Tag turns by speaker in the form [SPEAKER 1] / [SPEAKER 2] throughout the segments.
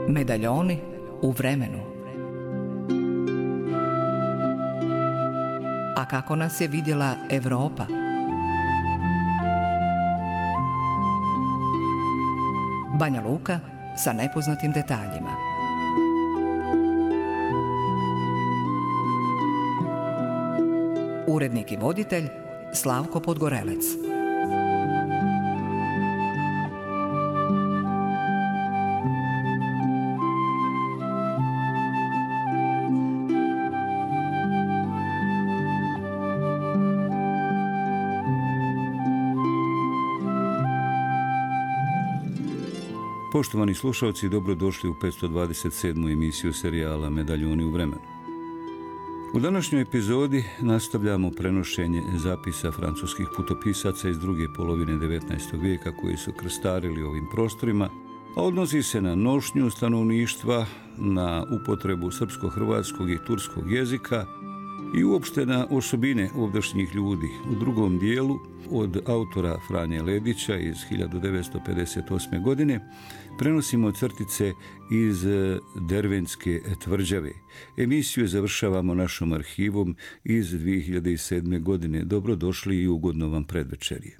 [SPEAKER 1] Medaljoni u vremenu. A kako nas je vidjela Europa? Banja Luka sa nepoznatim detaljima. Urednik i voditelj Slavko Podgorelec.
[SPEAKER 2] Poštovani slušalci, dobrodošli u 527. emisiju serijala Medaljoni u vremenu. U današnjoj epizodi nastavljamo prenošenje zapisa francuskih putopisaca iz druge polovine 19. vijeka koji su krstarili ovim prostorima, a odnosi se na nošnju stanovništva, na upotrebu srpsko-hrvatskog i turskog jezika i uopšte na osobine ovdašnjih ljudi. U drugom dijelu od autora Franje Ledića iz 1958. godine prenosimo crtice iz Dervenske tvrđave. Emisiju završavamo našom arhivom iz 2007. godine. Dobrodošli i ugodno vam predvečerje.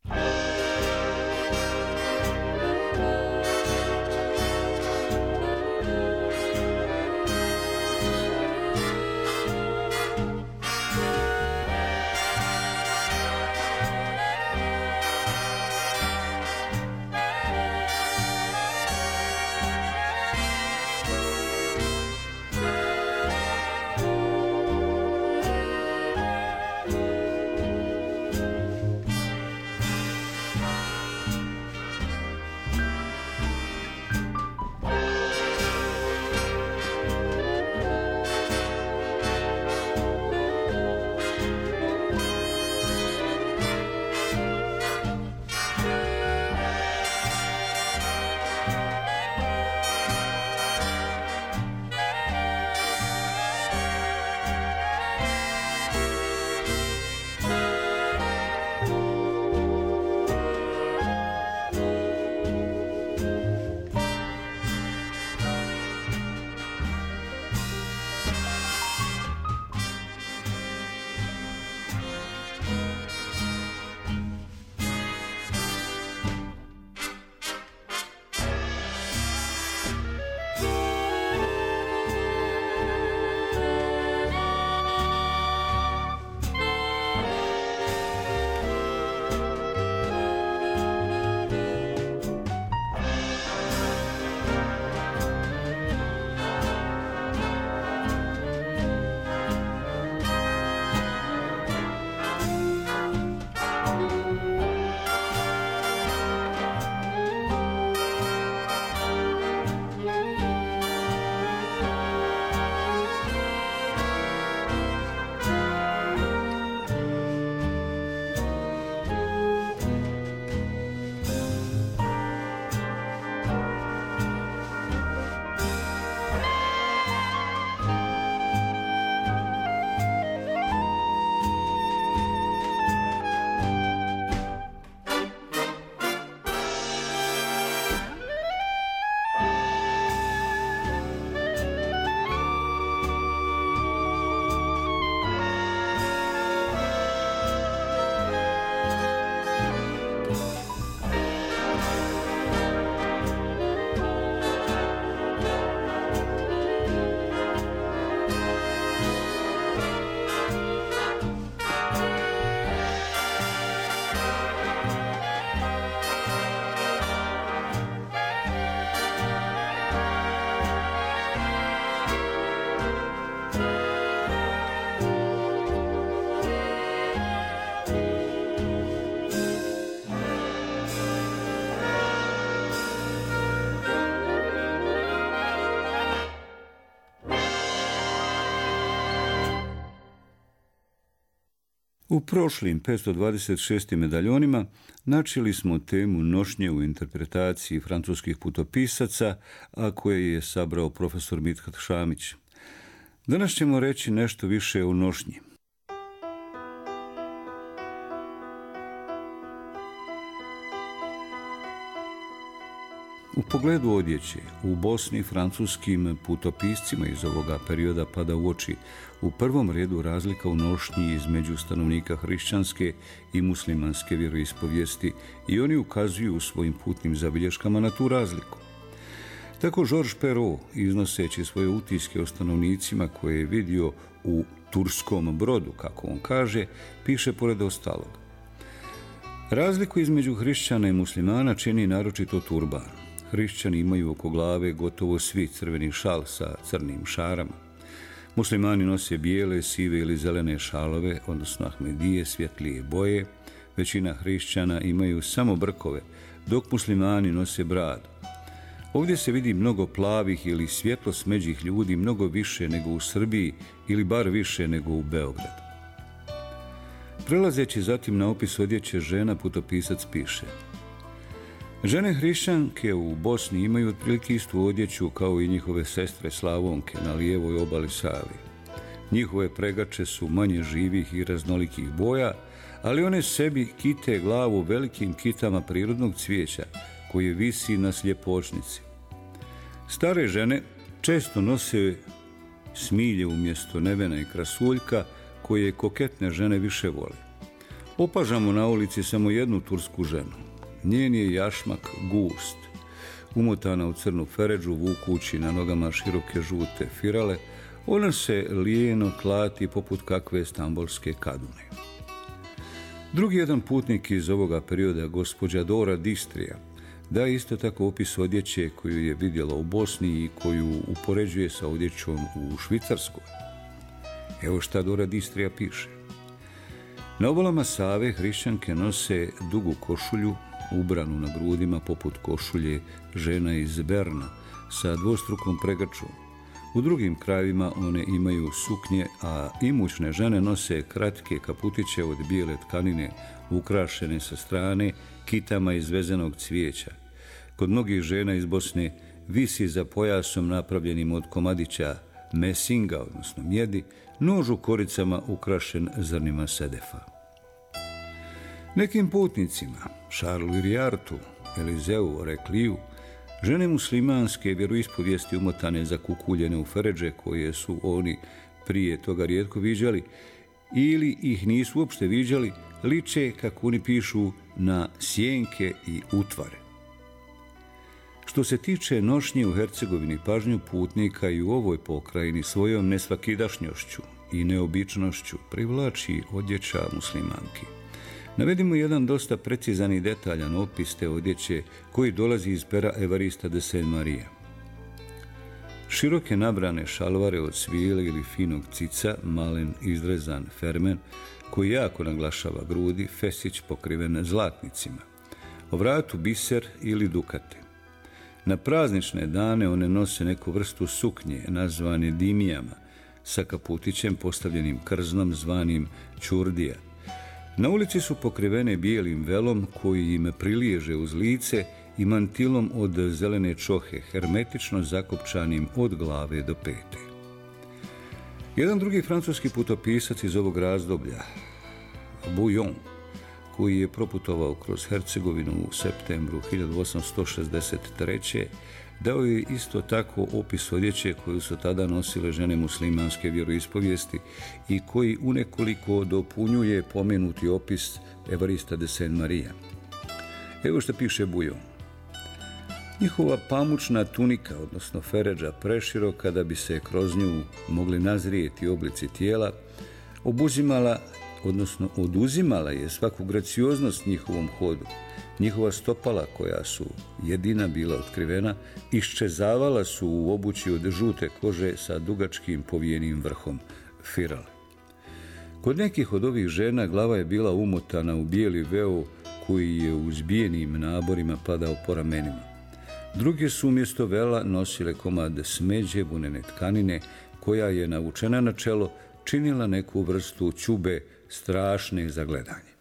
[SPEAKER 2] U prošlim 526. medaljonima načeli smo temu nošnje u interpretaciji francuskih putopisaca, a koje je sabrao profesor Mithat Šamić. Danas ćemo reći nešto više o nošnji. U pogledu odjeće, u Bosni francuskim putopiscima iz ovoga perioda pada u oči u prvom redu razlika u nošnji između stanovnika hrišćanske i muslimanske vjeroispovijesti i oni ukazuju u svojim putnim zabilješkama na tu razliku. Tako Georges Perrault, iznoseći svoje utiske o stanovnicima koje je vidio u Turskom Brodu, kako on kaže, piše pored ostalog: razliku između hrišćana i muslimana čini naročito turban. Hrišćani imaju oko glave gotovo svi crveni šal sa crnim šarama. Muslimani nose bijele, sive ili zelene šalove, odnosno ahmedije, svjetlije boje. Većina hrišćana imaju samo brkove, dok muslimani nose bradu. Ovdje se vidi mnogo plavih ili svjetlo smeđih ljudi, mnogo više nego u Srbiji ili bar više nego u Beogradu. Prelazeći zatim na opis odjeće žena, putopisac piše: žene hrišćanke u Bosni imaju otprilike istu odjeću kao i njihove sestre Slavonke na lijevoj obali Savi. Njihove pregače su manje živih i raznolikih boja, ali one sebi kite glavu velikim kitama prirodnog cvijeća koje visi na sljepočnici. Stare žene često nose smilje umjesto nevena i krasuljka koje koketne žene više vole. Opažamo na ulici samo jednu tursku ženu. Njen je jašmak gust, umotana u crnu feredžu, vukući na nogama široke žute firale. Ona se lijeno klati poput kakve stambolske kadune. Drugi jedan putnik iz ovoga perioda, gospođa Dora Distrija, daje isto tako opis odjeće koju je vidjela u Bosni i koju upoređuje sa odjećom u Švicarskoj. Evo šta Dora Distrija piše: na obalama Save hrišćanke nose dugu košulju, ubranu na grudima poput košulje žena iz Berna sa dvostrukom pregrčom. U drugim krajevima one imaju suknje, a imućne žene nose kratke kaputiće od bijele tkanine ukrašene sa strane kitama iz vezenog cvijeća. Kod mnogih žena iz Bosne visi za pojasom napravljenim od komadića mesinga, odnosno mjedi, nož u koricama ukrašen zrnima sedefa. Nekim putnicima, Charlesu Iriartu, Elizeu Rekliju, žene muslimanske vjeroispovijesti umotane zakukuljene u feredže koje su oni prije toga rijetko viđali ili ih nisu uopšte viđali, liče, kako oni pišu, na sjenke i utvare. Što se tiče nošnje u Hercegovini, pažnju putnika i u ovoj pokrajini svojom nesvakidašnjošću i neobičnošću privlači odjeća muslimanki. Navedimo jedan dosta precizan i detaljan opis te odjeće koji dolazi iz pera Evarista de Saint-Marie. Široke nabrane šalvare od svile ili finog cica, malen izrezan fermen koji jako naglašava grudi, fesić pokriven zlatnicima, o vratu biser ili dukate. Na praznične dane one nose neku vrstu suknje nazvane dimijama sa kaputićem postavljenim krznom zvanim čurdija. Na ulici su pokrivene bijelim velom koji im priliježe uz lice i mantilom od zelene čohe, hermetično zakopčanim od glave do pete. Jedan drugi francuski putopisac iz ovog razdoblja, Bouillon, koji je proputovao kroz Hercegovinu u septembru 1863. dao je isto tako opis odjeće koju su tada nosile žene muslimanske vjeroispovijesti i koji unekoliko dopunjuje pomenuti opis Evarista de Saint-Marie. Evo što piše Bouillon: njihova pamučna tunika, odnosno feredža, preširoka da bi se kroz nju mogli nazrijeti oblici tijela, oduzimala je svaku gracioznost njihovom hodu. Njihova stopala, koja su jedina bila otkrivena, iščezavala su u obući od žute kože sa dugačkim povijenim vrhom, firale. Kod nekih od ovih žena glava je bila umotana u bijeli veo koji je u zbijenim naborima padao po ramenima. Druge su umjesto vela nosile komad smeđe, vunene tkanine, koja je navučena na čelo, činila neku vrstu ćube strašne za gledanje.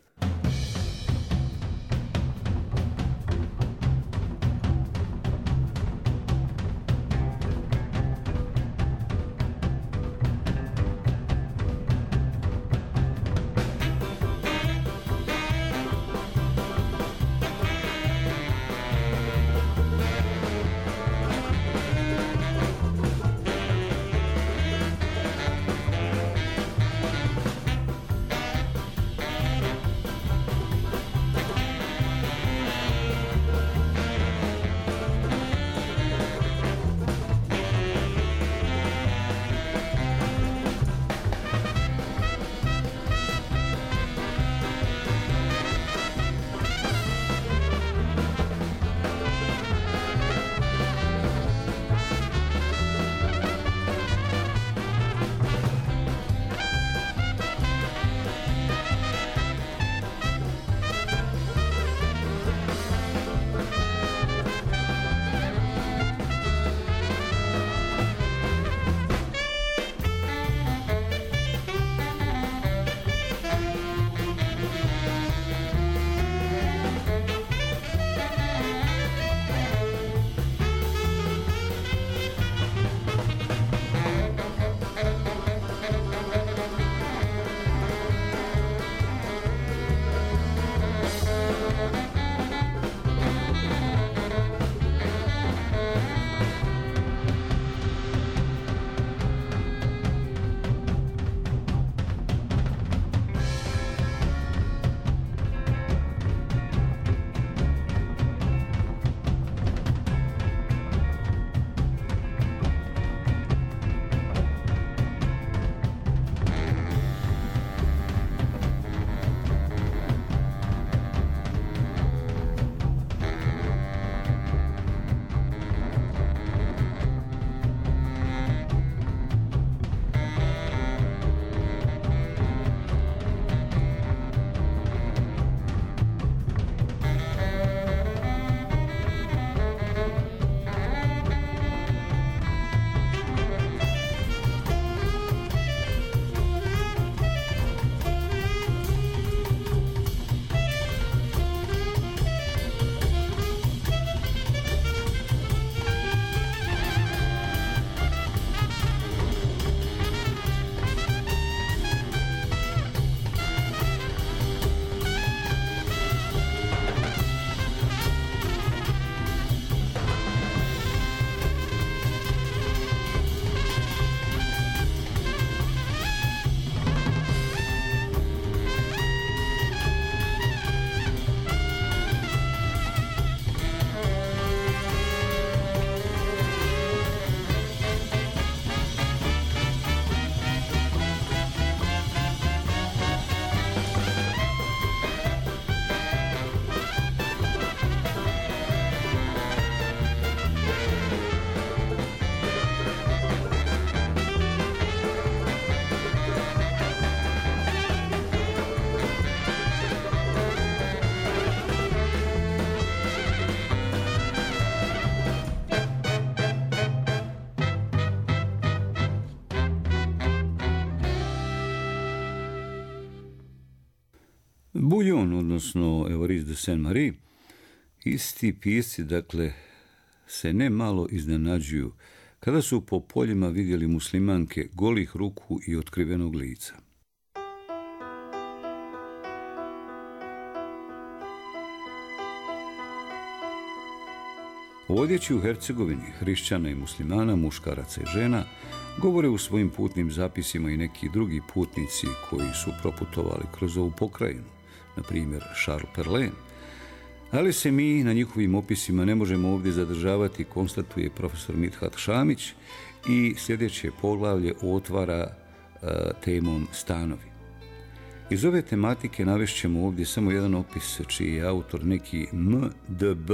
[SPEAKER 2] Bouillon, odnosno Évariste de Saint-Marie, isti pisci, dakle, se ne malo iznenađuju kada su po poljima vidjeli muslimanke golih ruku i otkrivenog lica. O odjeći u Hercegovini, hrišćana i muslimana, muškaraca i žena, govore u svojim putnim zapisima i neki drugi putnici koji su proputovali kroz ovu pokrajinu, na primjer Charles Perlin. Ali se mi na njihovim opisima ne možemo ovdje zadržavati, konstatuje profesor Mithat Šamić, i sljedeće poglavlje otvara temom stanovi. Iz ove tematike navešćemo ovdje samo jedan opis čiji je autor neki M.D.B.,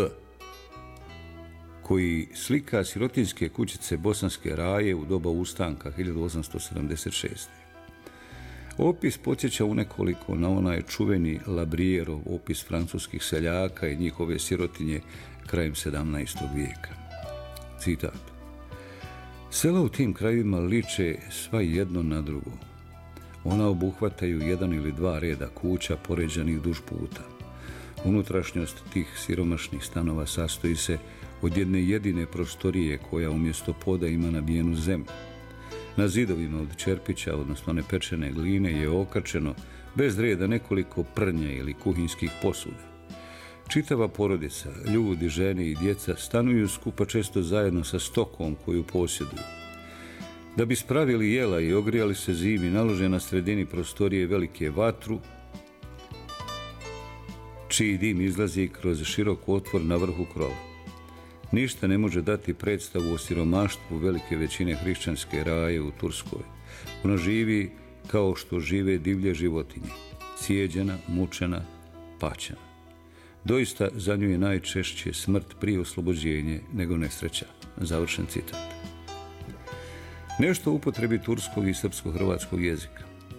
[SPEAKER 2] koji slika sirotinjske kućice Bosanske Raje u doba ustanka 1876. Opis podsjeća unekoliko na onaj čuveni Labrijerov opis francuskih seljaka i njihove sirotinje krajem 17. vijeka. Citat. Sela u tim krajevima liče sva jedno na drugo. Ona obuhvataju jedan ili dva reda kuća poređanih duž puta. Unutrašnjost tih siromašnih stanova sastoji se od jedne jedine prostorije koja umjesto poda ima nabijenu zemlju. Na zidovima od čerpića, odnosno nepečene gline, je okačeno bez reda nekoliko prnja ili kuhinjskih posuda. Čitava porodica, ljudi, žene i djeca stanuju skupa često zajedno sa stokom koju posjeduju. Da bi spravili jela i ogrijali se zimi, nalože na sredini prostorije velike vatru, čiji dim izlazi kroz širok otvor na vrhu krova. Ništa ne može dati predstavu o siromaštvu velike većine hrišćanske Raje u Turskoj. Ona živi kao što žive divlje životinje, cijeđena, mučena, paćena. Doista za nju je najčešće smrt prije oslobođenje nego nesreća. Završen citat. Nešto o upotrebi turskog i srpsko-hrvatskog jezika.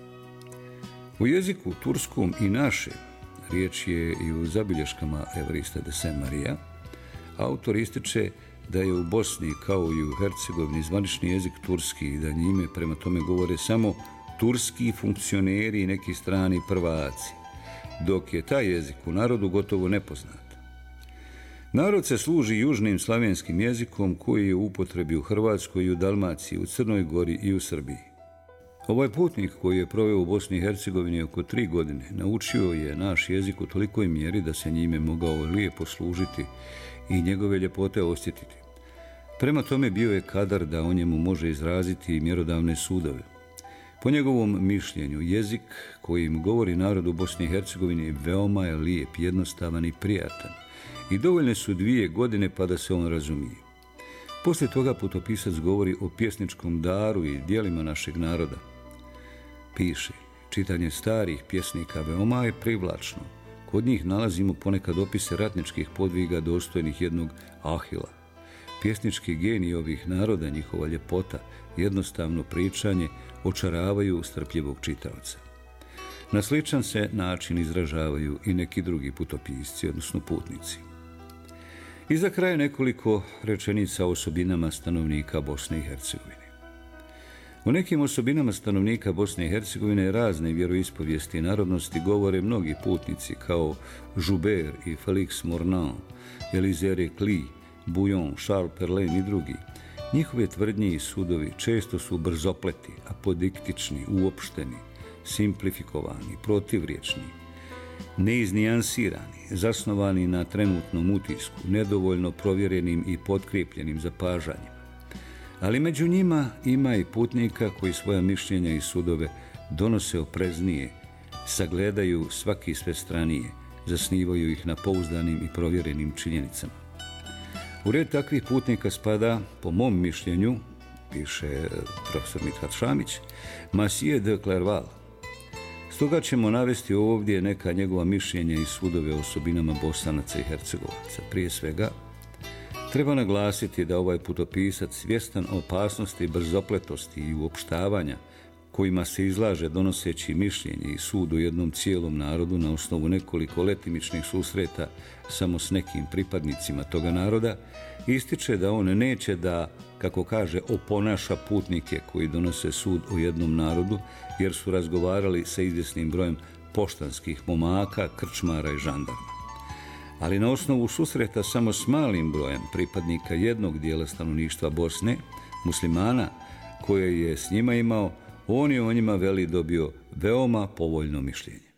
[SPEAKER 2] U jeziku turskom i našem, riječ je i u zabilješkama Évariste de Saint-Marie, autor ističe da je u Bosni kao i u Hercegovini zvanični jezik turski i da njime prema tome govore samo turski funkcioneri i neki strani prvaci, dok je taj jezik u narodu gotovo nepoznat. Narod se služi južnim slavenskim jezikom koji je u upotrebi u Hrvatskoj i u Dalmaciji, u Crnoj Gori i u Srbiji. Ovaj putnik koji je proveo u Bosni i Hercegovini oko 3 godine naučio je naš jezik u tolikoj mjeri da se njime mogao lijepo služiti i njegove ljepote osjetiti. Prema tome bio je kadar da o njemu može izraziti mjerodavne sudove. Po njegovom mišljenju, jezik kojim govori narod u Bosni i Hercegovini veoma je lijep, jednostavan i prijatan i dovoljne su 2 godine pa da se on razumije. Poslije toga putopisac govori o pjesničkom daru i dijelima našeg naroda. Piše, čitanje starih pjesnika veoma je privlačno. Kod njih nalazimo ponekad opise ratničkih podviga dostojnih jednog Ahila. Pjesnički genij ovih naroda, njihova ljepota, jednostavno pričanje očaravaju strpljivog čitaoca. Na sličan se način izražavaju i neki drugi putopisci, odnosno putnici. I za kraj nekoliko rečenica o osobinama stanovnika Bosne i Hercegovine. O nekim osobinama stanovnika Bosne i Hercegovine razne vjeroispovijesti i narodnosti govore mnogi putnici kao Joubert i Félix Mornan, Élisée Reclus, Bouillon, Charles Perlin i drugi. Njihove tvrdnje i sudovi često su brzopleti, apodiktični, uopšteni, simplifikovani, protivriječni, neiznijansirani, zasnovani na trenutnom utisku, nedovoljno provjerenim i potkrijepljenim zapažanjima. Ali među njima ima i putnika koji svoja mišljenja i sudove donose opreznije, sagledaju svaki svestranije, zasnivaju ih na pouzdanim i provjerenim činjenicama. U red takvih putnika spada, po mom mišljenju, piše profesor Mithat Šamić, Massieu de Clerval. Stoga ćemo navesti ovdje neka njegova mišljenja i sudove o osobinama Bosanaca i Hercegovaca. Prije svega, treba naglasiti da ovaj putopisac svjestan opasnosti i brzopletosti i uopštavanja kojima se izlaže donoseći mišljenje i sud u jednom cijelom narodu na osnovu nekoliko letimičnih susreta samo s nekim pripadnicima toga naroda, ističe da on neće da, kako kaže, oponaša putnike koji donose sud o jednom narodu, jer su razgovarali sa izvjesnim brojem poštanskih momaka, krčmara i žandarma. Ali na osnovu susreta samo s malim brojem pripadnika jednog dijela stanovništva Bosne, muslimana, koje je s njima imao, on je o njima veli dobio veoma povoljno mišljenje.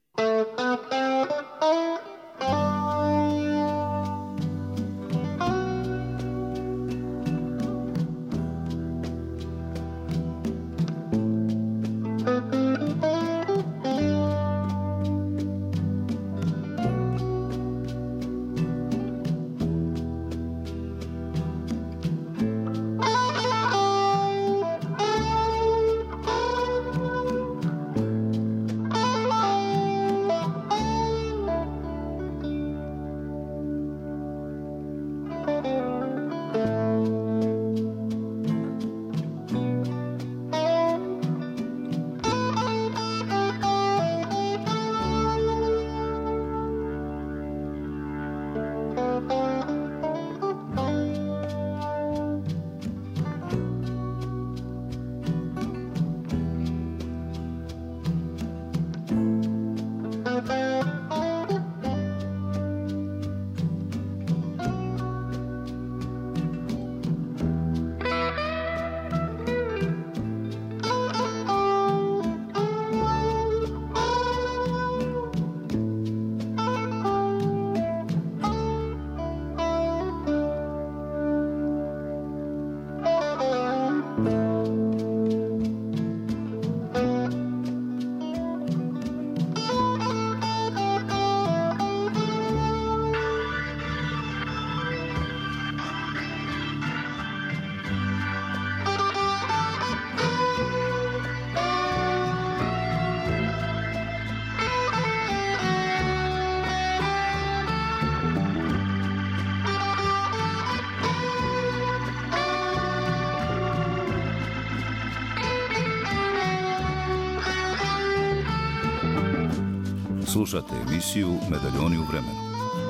[SPEAKER 3] Slušate emisiju Medaljoni u vremenu.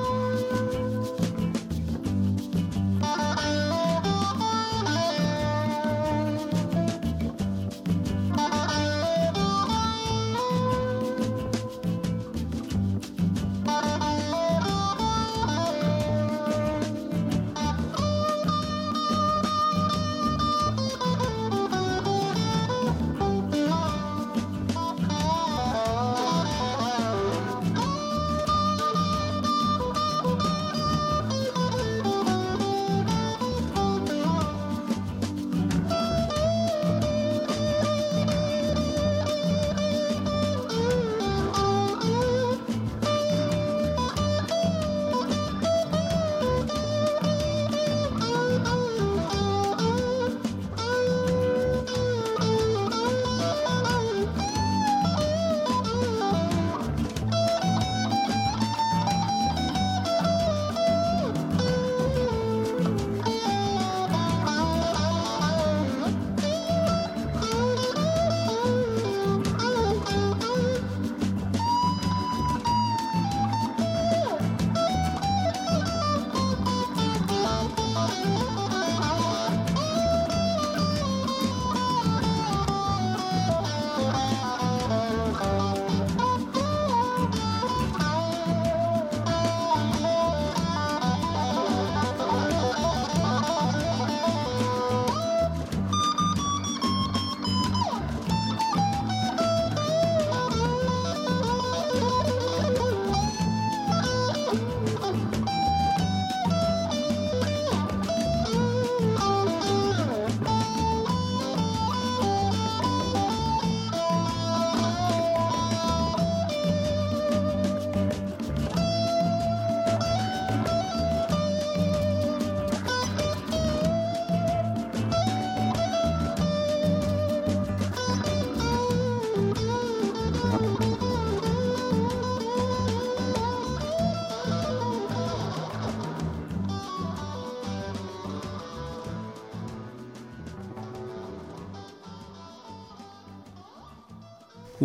[SPEAKER 2] U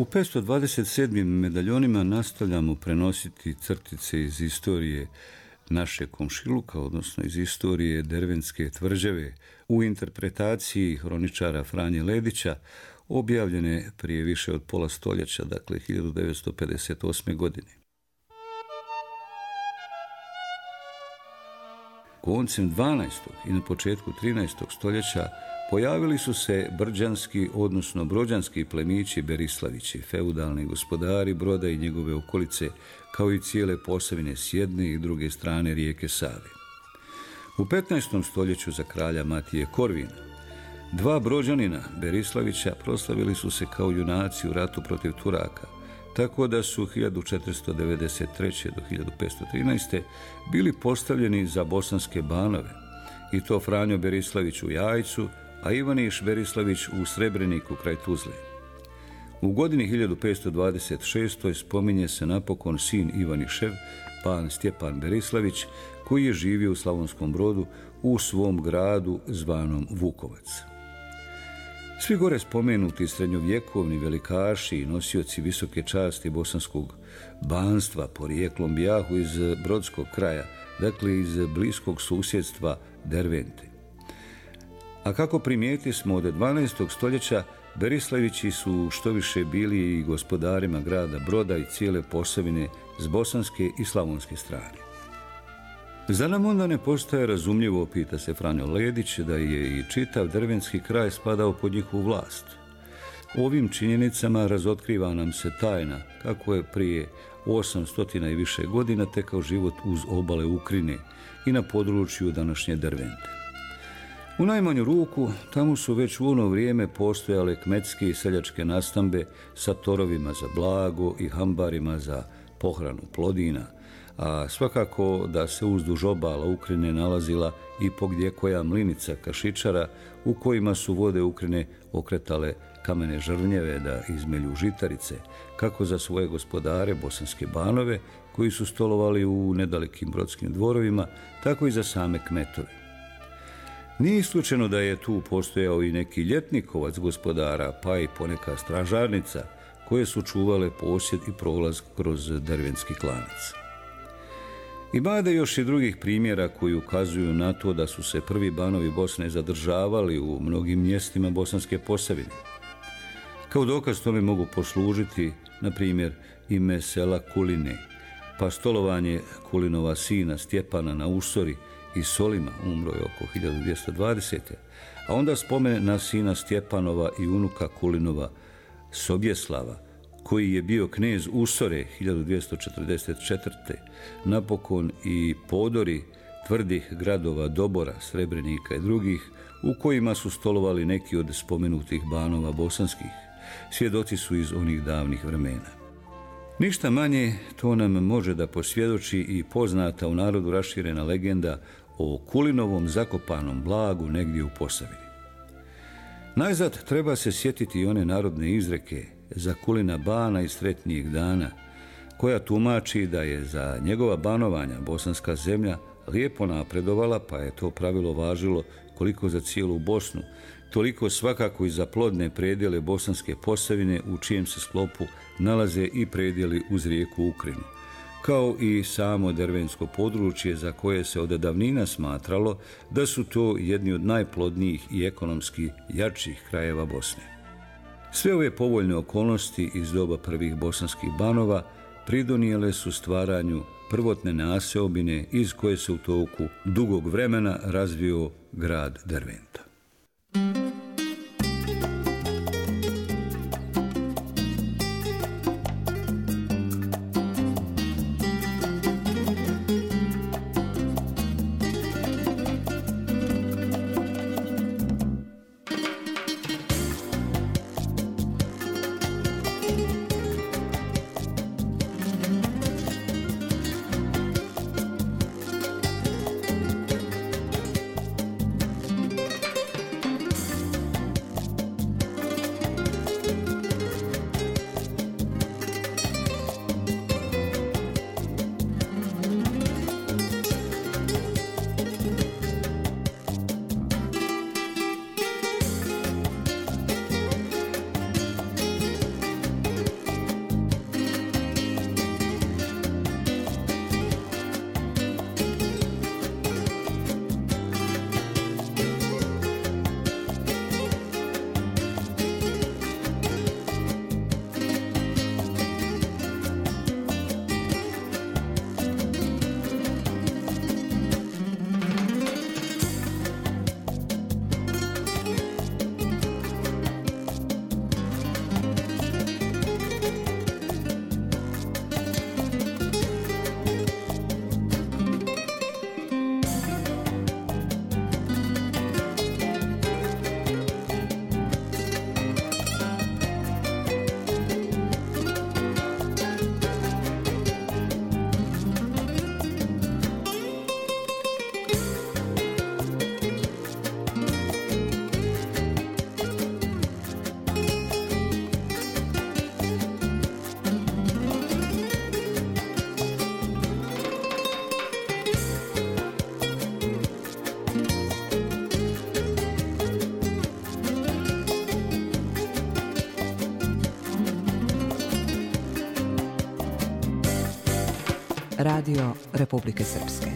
[SPEAKER 2] 527. medaljonima nastavljamo prenositi crtice iz istorije naše komšiluka, odnosno iz istorije Dervenske tvrđave, u interpretaciji hroničara Franje Ledića, objavljene prije više od pola stoljeća, dakle 1958. godine. Koncem 12. i na početku 13. stoljeća pojavili su se brđanski, odnosno brođanski plemići Berislavići, feudalni gospodari Broda i njegove okolice, kao i cijele Posavine s jedne i druge strane rijeke Save. U 15. stoljeću za kralja Matije Korvina, dva brođanina Berislavića proslavili su se kao junaci u ratu protiv Turaka, tako da su 1493. do 1513. bili postavljeni za bosanske banove, i to Franjo Berislavić u Jajcu, a Ivaniš Berislavić u Srebreniku kraj Tuzle. U godini 1526. spominje se napokon sin Ivanišev, pan Stjepan Berislavić, koji je živio u Slavonskom Brodu u svom gradu zvanom Vukovac. Svi gore spomenuti srednjovjekovni velikaši i nosioci visoke časti bosanskog banstva porijeklom bijahu iz Brodskog kraja, dakle iz bliskog susjedstva Dervente. A kako primijeti smo od 12. stoljeća, Berislavići su što više bili i gospodarima grada Broda i cijele Posavine s bosanske i slavonske strane. Za nam onda ne postaje razumljivo, pita se Franjo Ledić, da je i čitav Dervenski kraj spadao pod njihovu vlast. Ovim činjenicama razotkriva nam se tajna kako je prije 800 i više godina tekao život uz obale Ukrine i na području današnje Dervente. U najmanju ruku, tamo su već u ono vrijeme postojale kmetske i seljačke nastambe sa torovima za blago i hambarima za pohranu plodina, a svakako da se uzduž obala Ukrine nalazila i pogdje koja mlinica kašičara u kojima su vode Ukrine okretale kamene žrvnjeve da izmelju žitarice, kako za svoje gospodare bosanske banove koji su stolovali u nedalekim brodskim dvorovima, tako i za same kmetove. Nije isključeno da je tu postojao i neki ljetnikovac gospodara, pa i poneka stražarnica koje su čuvale posjed i prolaz kroz dervenski klanac. Ima da još i drugih primjera koji ukazuju na to da su se prvi banovi Bosne zadržavali u mnogim mjestima Bosanske Posavine. Kao dokaz tome mogu poslužiti, na primjer, ime sela Kuline, pa stolovanje Kulinova sina Stjepana na Usori i Solima, umro je oko 1220. A onda spomen na sina Stjepanova i unuka Kulinova Sobjeslava, koji je bio knez Usore 1244. Napokon i podori tvrdih gradova Dobora, Srebrenika i drugih, u kojima su stolovali neki od spomenutih banova bosanskih. Svjedoci su iz onih davnih vremena. Ništa manje to nam može da posvjedoči i poznata u narodu raširena legenda o Kulinovom zakopanom blagu negdje u Posavini. Najzad treba se sjetiti i one narodne izreke za Kulina bana iz sretnijeg dana, koja tumači da je za njegova banovanja bosanska zemlja lijepo napredovala, pa je to pravilo važilo koliko za cijelu Bosnu, toliko svakako i za plodne predjele Bosanske Posavine, u čijem se sklopu nalaze i predjeli uz rijeku Ukrinu, kao i samo dervensko područje za koje se od davnina smatralo da su to jedni od najplodnijih i ekonomski jačih krajeva Bosne. Sve ove povoljne okolnosti iz doba prvih bosanskih banova pridonijele su stvaranju prvotne naseobine iz koje se u toku dugog vremena razvio grad Derventa.
[SPEAKER 1] Radio Republike Srpske.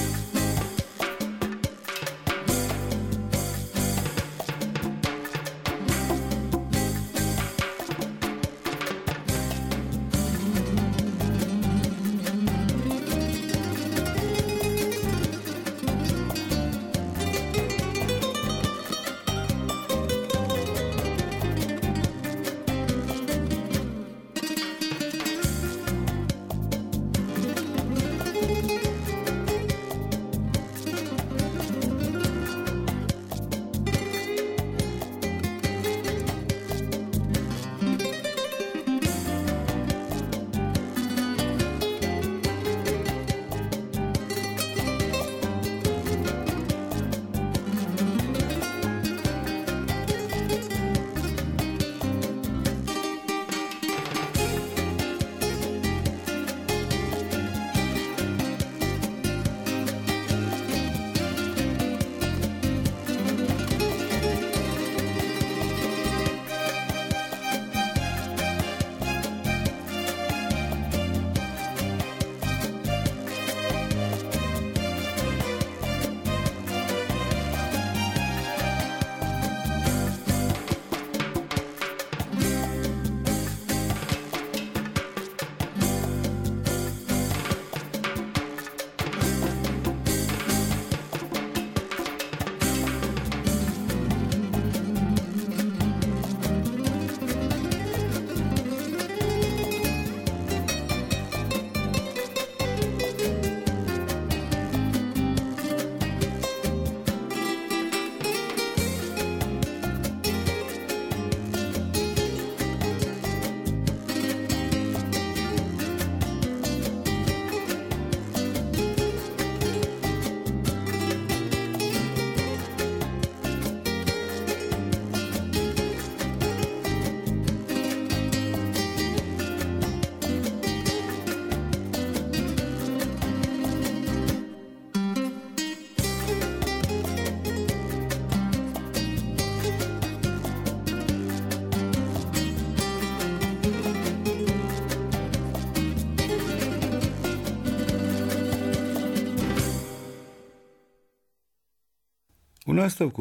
[SPEAKER 2] U nastavku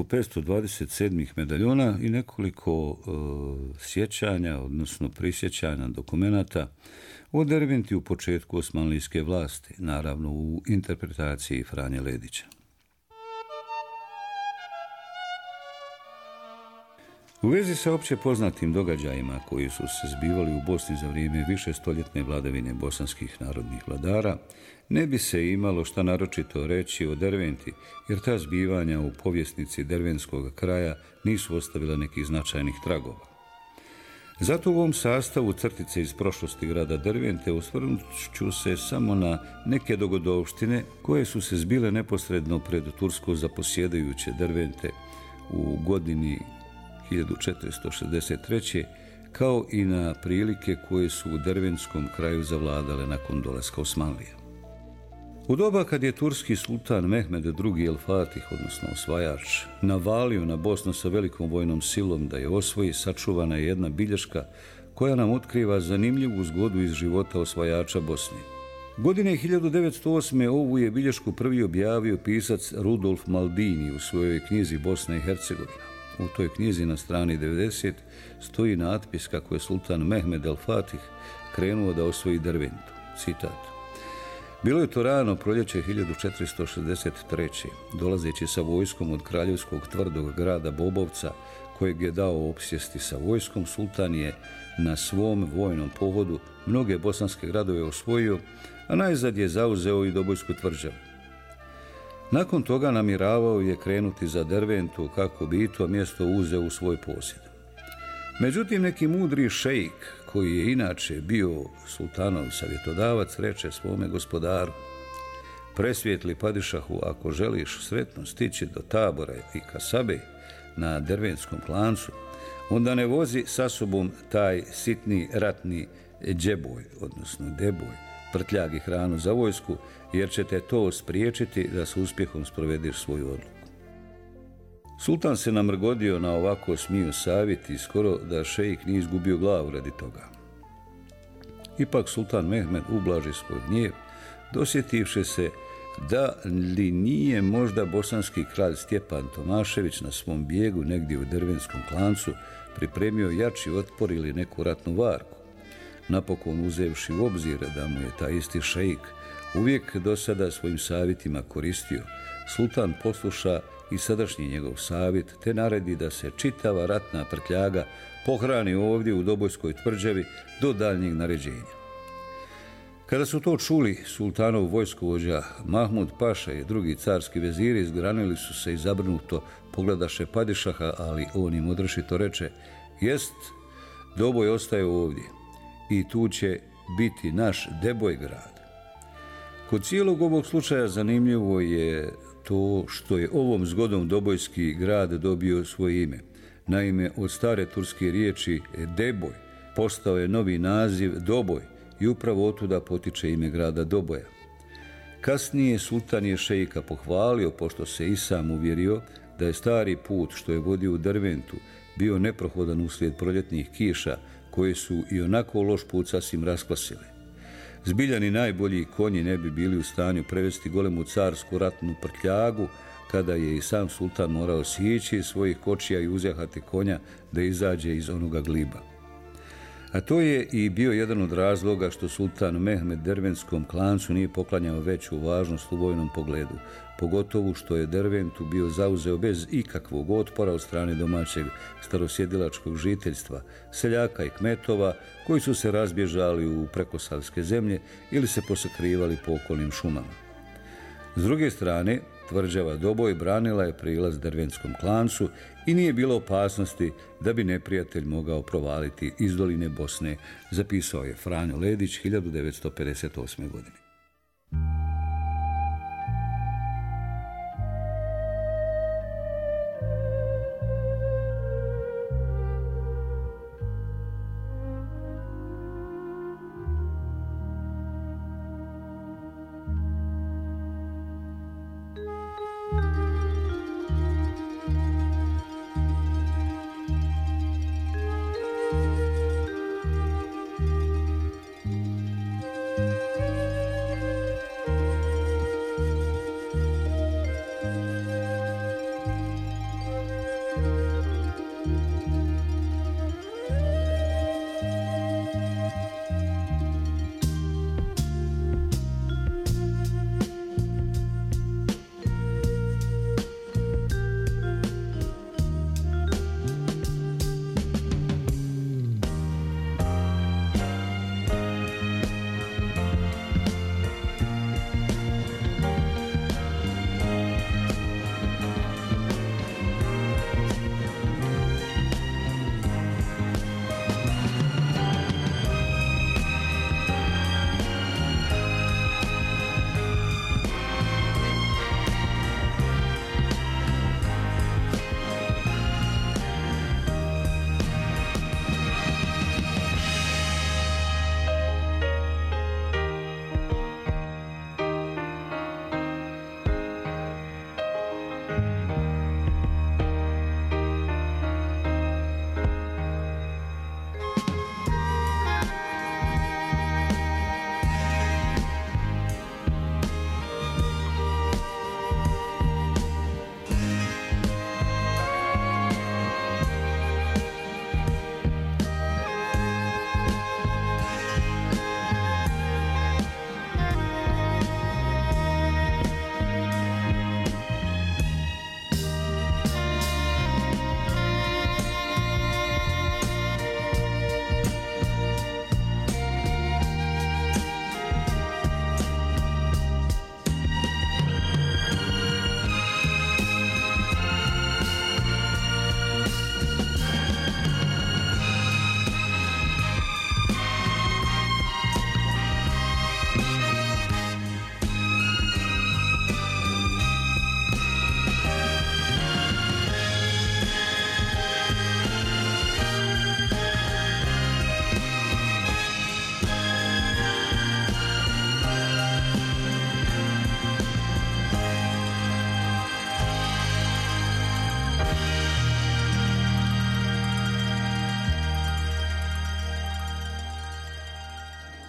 [SPEAKER 2] 527 medaljona i nekoliko sjećanja, odnosno prisjećanja dokumenata o Derventi u početku osmanlijske vlasti, naravno u interpretaciji Franje Ledića. U vezi sa opće poznatim događajima koji su se zbivali u Bosni za vrijeme višestoljetne vladavine bosanskih narodnih vladara, ne bi se imalo šta naročito reći o Derventi, jer ta zbivanja u povjesnici dervenskog kraja nisu ostavila nekih značajnih tragova. Zato u ovom sastavu crtice iz prošlosti grada Dervente osvrnut ću se samo na neke dogodovštine koje su se zbile neposredno pred tursko zaposjedajuće Dervente u godini 1463. kao i na prilike koje su u dervenskom kraju zavladale nakon dolaska Osmanlija. U doba kad je turski sultan Mehmed II el Fatih, odnosno osvajač, navalio na Bosnu sa velikom vojnom silom da je osvoji, sačuvana je jedna bilješka koja nam otkriva zanimljivu zgodu iz života osvajača Bosne. Godine 1908. ovu je bilješku prvi objavio pisac Rudolf Maldini u svojoj knjizi Bosna i Hercegovina. U toj knjizi na strani 90 stoji natpis kako je sultan Mehmed el Fatih krenuo da osvoji Derventu. Citat. Bilo je to rano proljeće 1463. Dolazeći sa vojskom od kraljevskog tvrdog grada Bobovca, kojeg je dao opsjesti sa vojskom, sultan je na svom vojnom pohodu mnoge bosanske gradove osvojio, a najzad je zauzeo i Dobojsku tvrđavu. Nakon toga namjeravao je krenuti za Derventu kako bi i to mjesto uzeo u svoj posjed. Međutim, neki mudri šejk, koji je inače bio sultanov savjetodavac, reče svome gospodaru: presvijetli padišahu, ako želiš sretno stići do Tabora i Kasabe na Dervenskom klancu, onda ne vozi sa sobom taj sitni ratni džeboj, odnosno deboj, prtljag i hranu za vojsku, jer će te to spriječiti da s uspjehom sprovediš svoju odluku. Sultan se namrgodio na ovako smio savjet i skoro da šejk nije izgubio glavu radi toga. Ipak sultan Mehmed ublaži svoj gnjev, dosjetivši se da li nije možda bosanski kralj Stjepan Tomašević na svom bijegu negdje u Drvenskom Klancu pripremio jači otpor ili neku ratnu varku. Napokon uzevši u obzir da mu je taj isti šeik uvijek do sada svojim savjetima koristio, sultan posluša i sadašnji njegov savjet, te naredi da se čitava ratna prtljaga pohrani ovdje u Dobojskoj tvrđavi do daljnjeg naređenja. Kada su to čuli, sultanov vojskovođa Mahmud Paša i drugi carski veziri izgranili su se i zabrinuto pogledaše Padišaha, ali on im odrešito reče: jest, Doboj ostaje ovdje i tu će biti naš Deboj grad. Kod cijelog ovog slučaja zanimljivo je to što je ovom zgodom Dobojski grad dobio svoje ime. Naime, od stare turske riječi Deboj postao je novi naziv Doboj i upravo otuda potiče ime grada Doboja. Kasnije sultan je šeika pohvalio, pošto se i sam uvjerio da je stari put što je vodio u Drventu bio neprohodan uslijed proljetnih kiša koje su i onako loš put sasvim raskvasile. Zbiljani najbolji konji ne bi bili u stanju prevesti golemu carsku ratnu prtljagu, kada je i sam sultan morao sići iz svojih kočija i uzjahati konja da izađe iz onoga gliba. A to je i bio jedan od razloga što sultan Mehmed Dervenskom Klancu nije poklanjao veću važnost u vojnom pogledu, pogotovo što je Derventu bio zauzeo bez ikakvog otpora od strane domaćeg starosjedilačkog žiteljstva, seljaka i kmetova koji su se razbježali u prekosavske zemlje ili se posakrivali po okolnim šumama. S druge strane, tvrđava Doboj branila je prilaz Dervenskom Klancu i nije bilo opasnosti da bi neprijatelj mogao provaliti iz doline Bosne, zapisao je Franjo Ledić 1958. godine.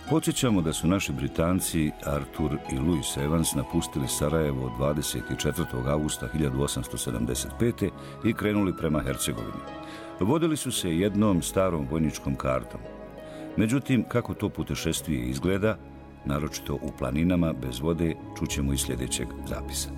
[SPEAKER 3] Podsjećamo da su naši Britanci Arthur i Louis Evans napustili Sarajevo 24. augusta 1875. i krenuli prema Hercegovini. Vodili su se jednom starom vojničkom kartom. Međutim, kako to putešestvije izgleda, naročito u planinama bez vode, čućemo iz sljedećeg zapisa.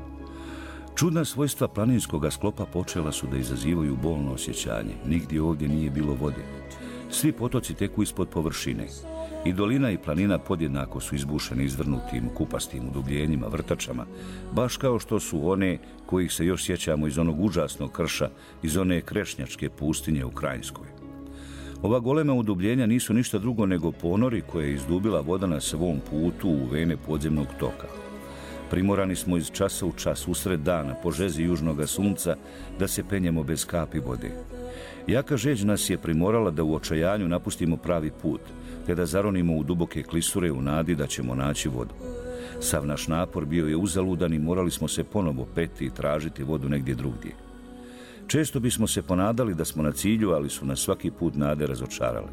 [SPEAKER 3] Čudna svojstva planinskog sklopa počela su da izazivaju bolno osjećanje. Nigdje ovdje nije bilo vode. Svi potoci teku ispod površine. I dolina i planina podjednako su izbušeni izvrnutim, kupastim udubljenjima, vrtačama, baš kao što su one kojih se još sjećamo iz onog užasnog krša, iz one krešnjačke pustinje u Krajinskoj. Ova golema udubljenja nisu ništa drugo nego ponori koje je izdubila voda na svom putu u vene podzemnog toka. Primorani smo iz časa u čas usred dana po žezi južnoga sunca da se penjemo bez kapi vode. Jaka žeđ nas je primorala da u očajanju napustimo pravi put, te da zaronimo u duboke klisure u nadi da ćemo naći vodu. Sav naš napor bio je uzaludan i morali smo se ponovo peti i tražiti vodu negdje drugdje. Često bismo se ponadali da smo na cilju, ali su nas svaki put nade razočarale.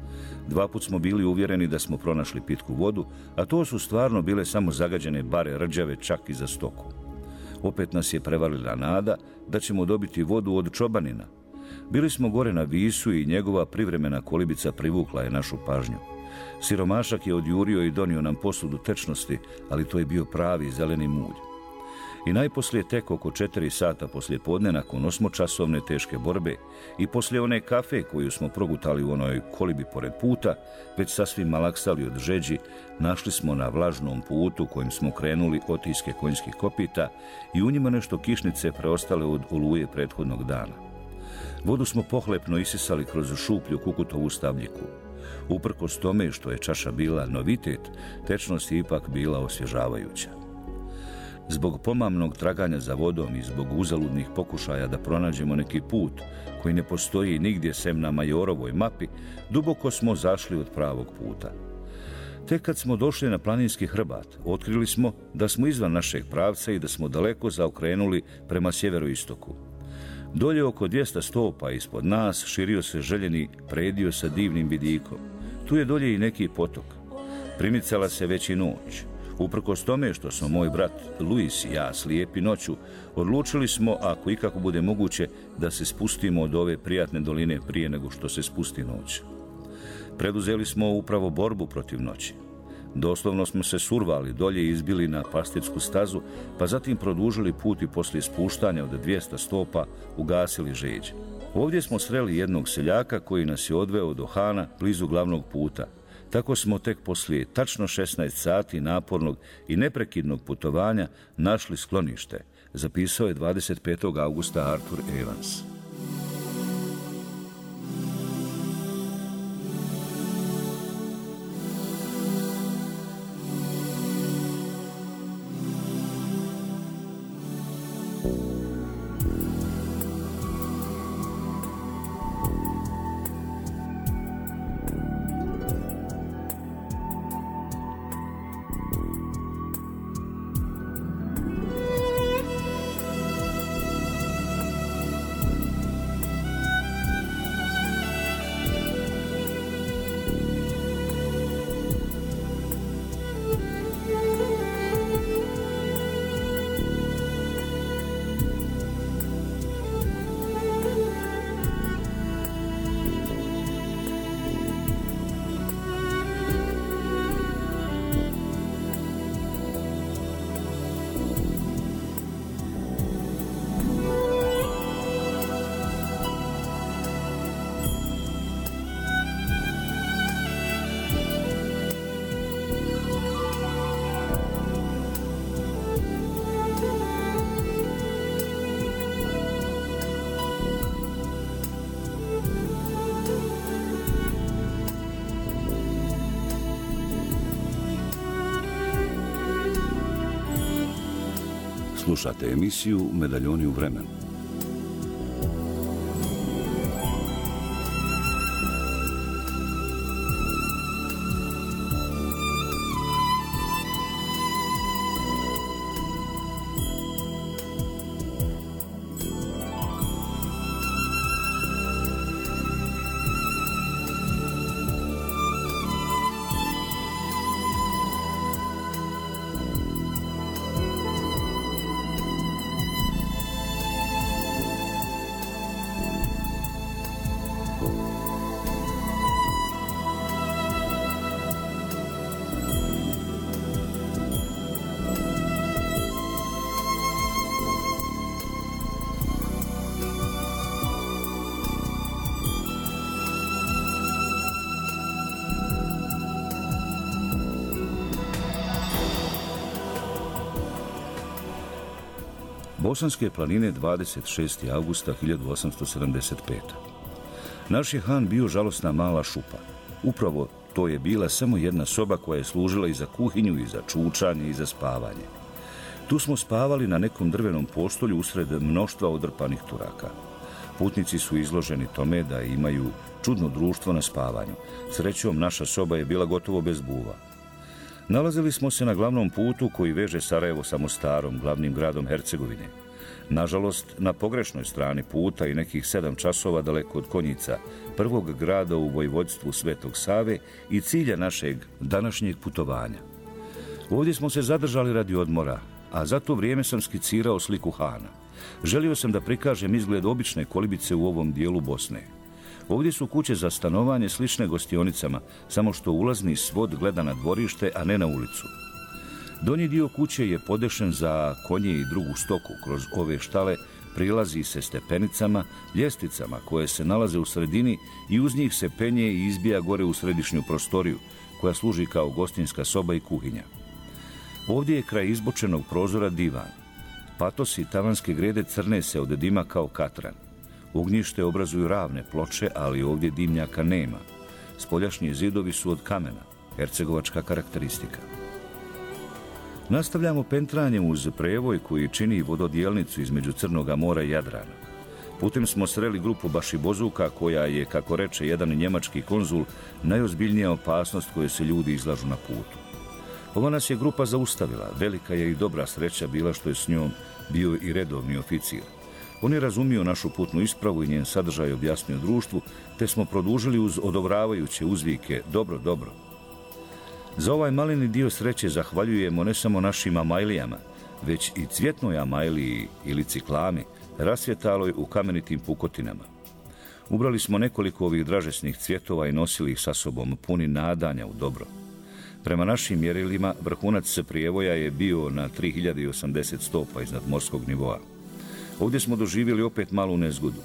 [SPEAKER 3] 2 put smo bili uvjereni da smo pronašli pitku vodu, a to su stvarno bile samo zagađene bare rđave čak i za stoku. Opet nas je prevalila nada da ćemo dobiti vodu od čobanina. Bili smo gore na Visu i njegova privremena kolibica privukla je našu pažnju. Siromašak je odjurio i donio nam posudu tečnosti, ali to je bio pravi zeleni mulj. I najposlije tek oko 4 sata poslije podne, nakon 8-časovne teške borbe i poslije one kafe koju smo progutali u onoj kolibi pored puta, već sasvim malaksali od žeđi, našli smo na vlažnom putu kojim smo krenuli otiske konjskih kopita i u njima nešto kišnice preostale od oluje prethodnog dana. Vodu smo pohlepno isisali kroz šuplju kukutovu stabljiku. Uprkos tome što je čaša bila novitet, tečnost je ipak bila osvježavajuća. Zbog pomamnog traganja za vodom i zbog uzaludnih pokušaja da pronađemo neki put koji ne postoji nigdje sem na Majorovoj mapi, duboko smo zašli od pravog puta. Tek kad smo došli na planinski hrbat, otkrili smo da smo izvan našeg pravca i da smo daleko zaokrenuli prema sjeveroistoku. Dolje oko 200 stopa ispod nas širio se željeni predio sa divnim vidikom. Tu je dolje i neki potok. Primicala se već i noć. Uprkos tome što smo moj brat Louis i ja slijepi noću, odlučili smo, ako ikako bude moguće, da se spustimo od ove prijatne doline prije nego što se spusti noć. Preduzeli smo upravo borbu protiv noći. Doslovno smo se survali dolje i izbili na pastirsku stazu, pa zatim produžili put i poslije spuštanja od 200 stopa ugasili žeđ. Ovdje smo sreli jednog seljaka koji nas je odveo do Hana blizu glavnog puta. Tako smo tek poslije tačno 16 sati napornog i neprekidnog putovanja našli sklonište, zapisao je 25. augusta Arthur Evans. Slušate emisiju Medaljoni u vremenu. Bosanske planine 26. augusta 1875. Naš je han bio žalosna mala šupa. Upravo to je bila samo jedna soba koja je služila i za kuhinju, i za čučanje, i za spavanje. Tu smo spavali na nekom drvenom postolju usred mnoštva odrpanih turaka. Putnici su izloženi tome da imaju čudno društvo na spavanju. Srećom, naša soba je bila gotovo bez buva. Nalazili smo se na glavnom putu koji veže Sarajevo sa Mostarom, glavnim gradom Hercegovine. Nažalost, na pogrešnoj strani puta i nekih 7 časova daleko od Konjica, prvog grada u vojvodstvu Svetog Save i cilja našeg današnjeg putovanja. Ovdje smo se zadržali radi odmora, a za to vrijeme sam skicirao sliku hana. Želio sam da prikažem izgled obične kolibice u ovom dijelu Bosne. Ovdje su kuće za stanovanje slične gostionicama, samo što ulazni svod gleda na dvorište, a ne na ulicu. Donji dio kuće je podešen za konje i drugu stoku. Kroz ove štale prilazi se stepenicama, ljesticama koje se nalaze u sredini i uz njih se penje i izbija gore u središnju prostoriju, koja služi kao gostinska soba i kuhinja. Ovdje je kraj izbočenog prozora divan. Patosi i tavanske grede crne se od dima kao katran. Ognjište obrazuju ravne ploče, ali ovdje dimnjaka nema. Spoljašnji zidovi su od kamena, hercegovačka karakteristika. Nastavljamo pentranjem uz prevoj koji čini vododijelnicu između Crnoga mora i Jadrana. Putem smo sreli grupu bašibozuka koja je, kako reče jedan njemački konzul, najozbiljnija opasnost koje se ljudi izlažu na putu. Ova nas je grupa zaustavila. Velika je i dobra sreća bila što je s njom bio i redovni oficir. On je razumio našu putnu ispravu i njen sadržaj objasnio društvu, te smo produžili uz odobravajuće uzvike dobro, dobro. Za ovaj maleni dio sreće zahvaljujemo ne samo našim amajlijama, već i cvjetnoj amajliji ili ciklami, rasvjetaloj u kamenitim pukotinama. Ubrali smo nekoliko ovih dražesnih cvjetova i nosili ih sa sobom, puni nadanja u dobro. Prema našim mjerilima, vrhunac prijevoja je bio na 3080 stopa iznad morskog nivoa. Ovdje smo doživjeli opet malu nezgodu.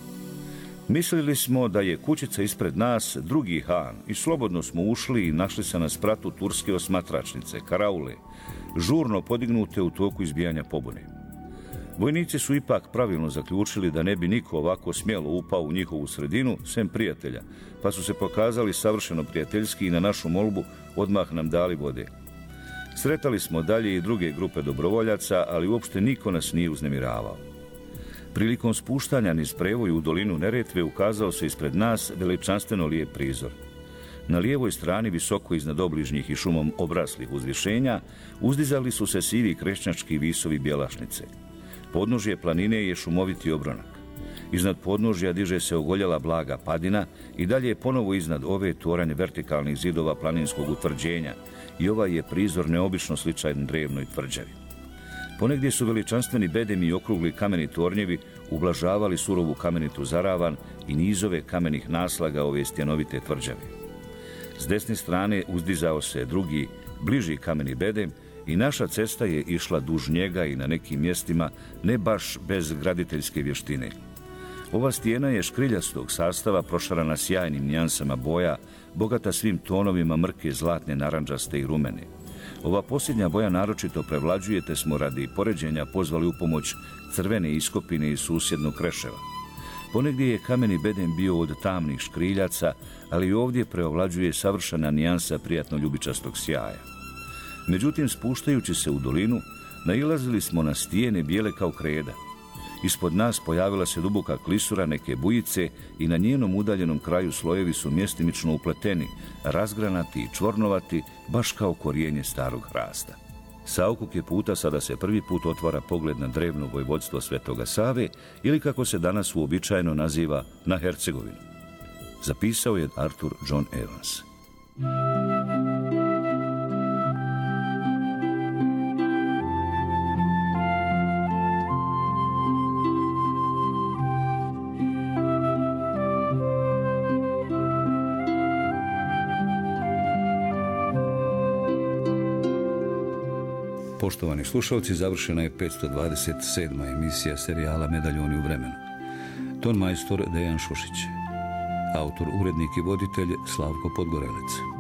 [SPEAKER 3] Mislili smo da je kućica ispred nas drugi han i slobodno smo ušli i našli se na spratu turske osmatračnice, karaule, žurno podignute u toku izbijanja pobune. Vojnici su ipak pravilno zaključili da ne bi niko ovako smjelo upao u njihovu sredinu, sem prijatelja, pa su se pokazali savršeno prijateljski i na našu molbu odmah nam dali vode. Sretali smo dalje i druge grupe dobrovoljaca, ali uopšte niko nas nije uznemiravao. Prilikom spuštanja niz prevoju u dolinu Neretve ukazao se ispred nas veličanstveno lijep prizor. Na lijevoj strani, visoko iznad obližnjih i šumom obraslih uzvišenja, uzdizali su se sivi krešćački visovi bjelašnice. Podnožje planine je šumoviti obronak. Iznad podnožja diže se ogoljela blaga padina i dalje je ponovo iznad ove toranj vertikalnih zidova planinskog utvrđenja i ovaj je prizor neobično sličan drevnoj tvrđavi. Ponegdje su veličanstveni bedemi i okrugli kameni tornjevi ublažavali surovu kamenitu zaravan i nizove kamenih naslaga ove stjenovite tvrđave. S desne strane uzdizao se drugi, bliži kameni bedem i naša cesta je išla duž njega i na nekim mjestima ne baš bez graditeljske vještine. Ova stijena je škriljastog sastava prošarana sjajnim nijansama boja, bogata svim tonovima mrke, zlatne, narandžaste i rumene. Ova posljednja boja naročito prevlađuje, te smo radi poređenja pozvali u pomoć crvene iskopine iz susjednog Kreševa. Ponegdje je kameni bedem bio od tamnih škriljaca, ali ovdje preovlađuje savršena nijansa prijatno ljubičastog sjaja. Međutim, spuštajući se u dolinu, nailazili smo na stijene bijele kao kreda. Ispod nas pojavila se duboka klisura neke bujice i na njenom udaljenom kraju slojevi su mjestimično upleteni, razgranati i čvornovati, baš kao korijenje starog hrasta. Sa okuke puta sada se prvi put otvara pogled na drevno vojvodstvo Svetoga Save ili kako se danas uobičajeno naziva na Hercegovinu. Zapisao je Arthur John Evans.
[SPEAKER 2] Poštovani slušalci, završena je 527. emisija serijala Medaljoni u vremenu. Ton majstor Dejan Šušić. Autor, urednik i voditelj Slavko Podgorelec.